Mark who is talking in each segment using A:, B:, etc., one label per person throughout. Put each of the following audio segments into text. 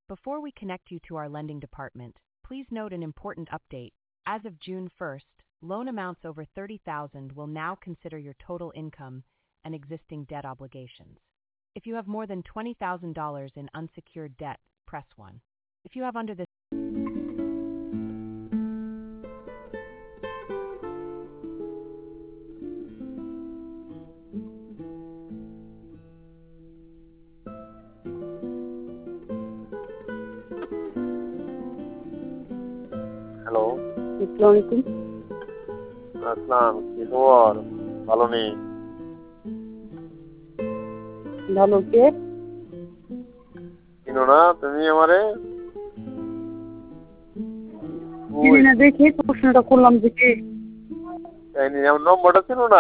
A: Before we connect you to our lending department, please note an important update. As of June 1st, loan amounts over $30,000 will now consider your total income and existing debt obligations. If you have more than $20,000 in unsecured debt, press 1. If you have under this
B: hello,
C: আসসালামু আলাইকুম।
B: আসসালাম। কি খবর? ভালো নেই।
C: ভালো, কে?
B: চিনো না তুমি আমারে?
C: চিনি না দেখে প্রশ্নটা করলাম যে কে?
B: আমার নম্বরটা চিনো না?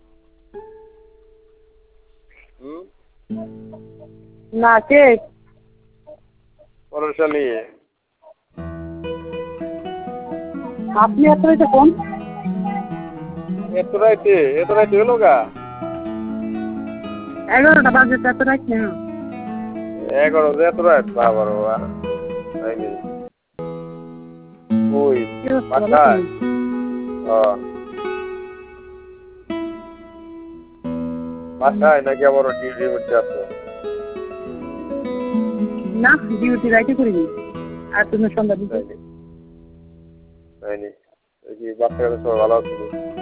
C: না, কে?
B: পরশালী।
C: আপনি এত রাইতে ফোন?
B: এত রাইতে হলো গা?
C: 11টা বাজে, এত রাইত না।
B: 11 এত রাত? বাবা রে বাবা। তাই নি? ওই বাসায়? বাসায় নাকি আবার ডিউটির মধ্যে আছো?
C: না, ডিউটি রাইতে করিনি। আর তুমি সন্ধ্যা দিতে?
B: তাই নি? কি বাচ্চারা সবাই ভালো আছে?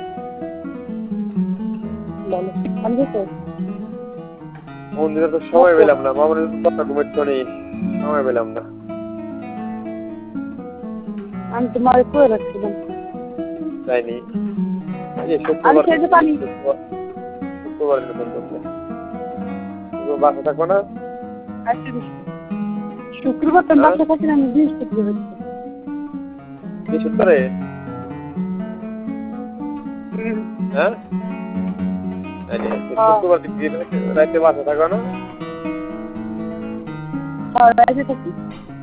C: ভালো। আমি তো
B: মন্দিরে তো সময় পেলাম না, মামার কথা ঘুমাচ্ছি নি, সময় পেলাম না।
C: আমি তোমার কয়ে রাখছিলাম।
B: তাই নি?
C: আমি খেতে পারি।
B: শুক্রবার দিন বন্ধ। বাসা থাকবো না?
C: শুক্রবার তো বাসা থাকি না, আমি বৃহস্পতিবার।
B: বৃহস্পতিবারে? হ্যাঁ? শুক্রবার দিন রাইতে বাসা থাকো না?
C: রাইতে থাকি।